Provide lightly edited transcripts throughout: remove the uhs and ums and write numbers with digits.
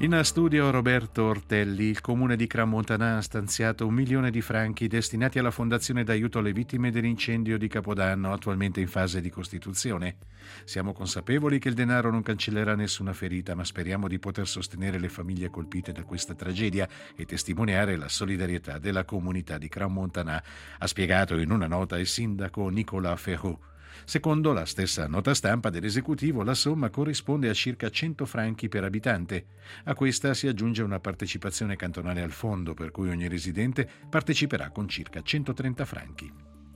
In studio Roberto Ortelli. Il comune di Crans-Montana ha stanziato 1 milione di franchi destinati alla fondazione d'aiuto alle vittime dell'incendio di Capodanno, attualmente in fase di costituzione. Siamo consapevoli che il denaro non cancellerà nessuna ferita, ma speriamo di poter sostenere le famiglie colpite da questa tragedia e testimoniare la solidarietà della comunità di Crans-Montana, ha spiegato in una nota il sindaco Nicolas Ferraud. Secondo la stessa nota stampa dell'esecutivo, la somma corrisponde a circa 100 franchi per abitante. A questa si aggiunge una partecipazione cantonale al fondo, per cui ogni residente parteciperà con circa 130 franchi.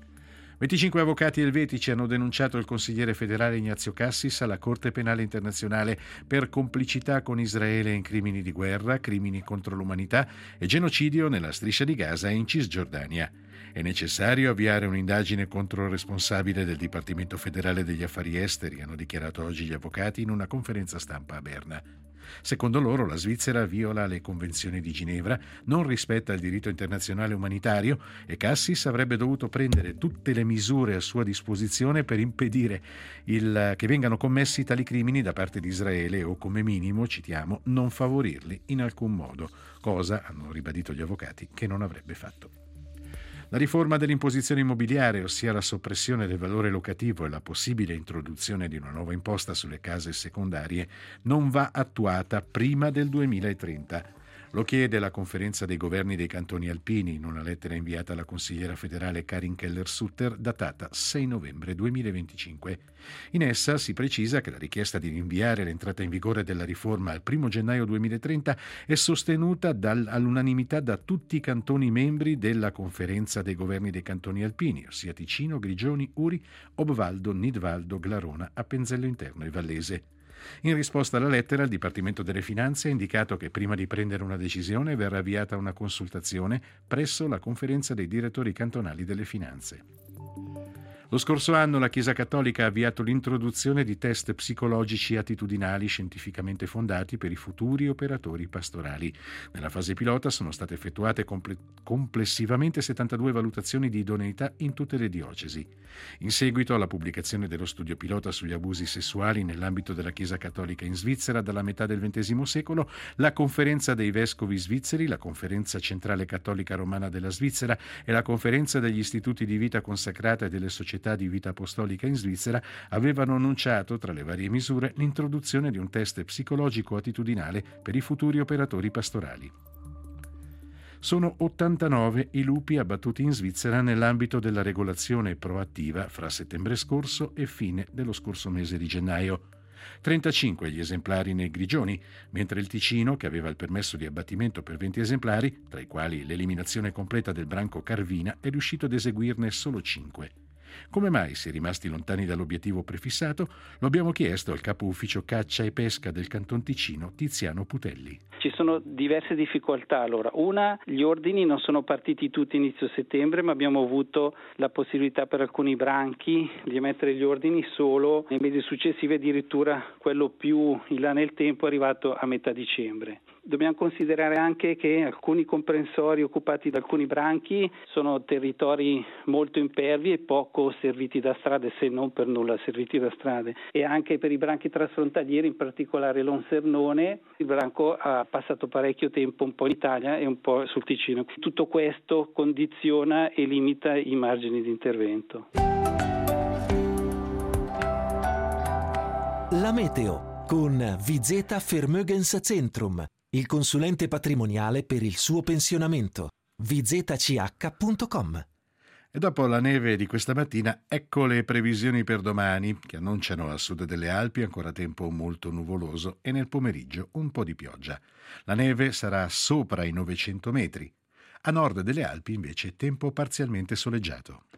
25 avvocati elvetici hanno denunciato il consigliere federale Ignazio Cassis alla Corte Penale Internazionale per complicità con Israele in crimini di guerra, crimini contro l'umanità e genocidio nella striscia di Gaza e in Cisgiordania. È necessario avviare un'indagine contro il responsabile del Dipartimento federale degli affari esteri, hanno dichiarato oggi gli avvocati in una conferenza stampa a Berna. Secondo loro la Svizzera viola le convenzioni di Ginevra, non rispetta il diritto internazionale umanitario e Cassis avrebbe dovuto prendere tutte le misure a sua disposizione per impedire che vengano commessi tali crimini da parte di Israele o, come minimo, citiamo, non favorirli in alcun modo, cosa, hanno ribadito gli avvocati, che non avrebbe fatto. La riforma dell'imposizione immobiliare, ossia la soppressione del valore locativo e la possibile introduzione di una nuova imposta sulle case secondarie, non va attuata prima del 2030. Lo chiede la Conferenza dei Governi dei Cantoni Alpini in una lettera inviata alla consigliera federale Karin Keller-Sutter datata 6 novembre 2025. In essa si precisa che la richiesta di rinviare l'entrata in vigore della riforma al 1 gennaio 2030 è sostenuta all'unanimità da tutti i cantoni membri della Conferenza dei Governi dei Cantoni Alpini, ossia Ticino, Grigioni, Uri, Obvaldo, Nidvaldo, Glarona, Appenzello Interno e Vallese. In risposta alla lettera, il Dipartimento delle Finanze ha indicato che prima di prendere una decisione verrà avviata una consultazione presso la Conferenza dei Direttori Cantonali delle Finanze. Lo scorso anno la Chiesa Cattolica ha avviato l'introduzione di test psicologici attitudinali scientificamente fondati per i futuri operatori pastorali. Nella fase pilota sono state effettuate complessivamente 72 valutazioni di idoneità in tutte le diocesi. In seguito alla pubblicazione dello studio pilota sugli abusi sessuali nell'ambito della Chiesa Cattolica in Svizzera dalla metà del XX secolo, la Conferenza dei Vescovi Svizzeri, la Conferenza Centrale Cattolica Romana della Svizzera e la Conferenza degli Istituti di Vita Consacrata e delle Società di Vita Apostolica in Svizzera avevano annunciato, tra le varie misure, l'introduzione di un test psicologico attitudinale per i futuri operatori pastorali. Sono 89 i lupi abbattuti in Svizzera nell'ambito della regolazione proattiva fra settembre scorso e fine dello scorso mese di gennaio. 35 gli esemplari nei Grigioni, mentre il Ticino, che aveva il permesso di abbattimento per 20 esemplari, tra i quali l'eliminazione completa del branco Carvina, è riuscito ad eseguirne solo 5. Come mai si è rimasti lontani dall'obiettivo prefissato? Lo abbiamo chiesto al capo ufficio caccia e pesca del Canton Ticino, Tiziano Putelli. Ci sono diverse difficoltà. Allora, una, gli ordini non sono partiti tutti inizio settembre, ma abbiamo avuto la possibilità per alcuni branchi di emettere gli ordini solo nei mesi successivi, addirittura quello più in là nel tempo è arrivato a metà dicembre. Dobbiamo considerare anche che alcuni comprensori occupati da alcuni branchi sono territori molto impervi e poco serviti da strade, se non per nulla serviti da strade, e anche per i branchi trasfrontalieri, in particolare l'Onsernone, il branco ha passato parecchio tempo un po' in Italia e un po' sul Ticino. Tutto questo condiziona e limita i margini di intervento. La meteo con Vizeta Vermögenszentrum, il consulente patrimoniale per il suo pensionamento. vizch.com. E dopo la neve di questa mattina, ecco le previsioni per domani, che annunciano a sud delle Alpi ancora tempo molto nuvoloso e nel pomeriggio un po' di pioggia. La neve sarà sopra i 900 metri. A nord delle Alpi invece tempo parzialmente soleggiato.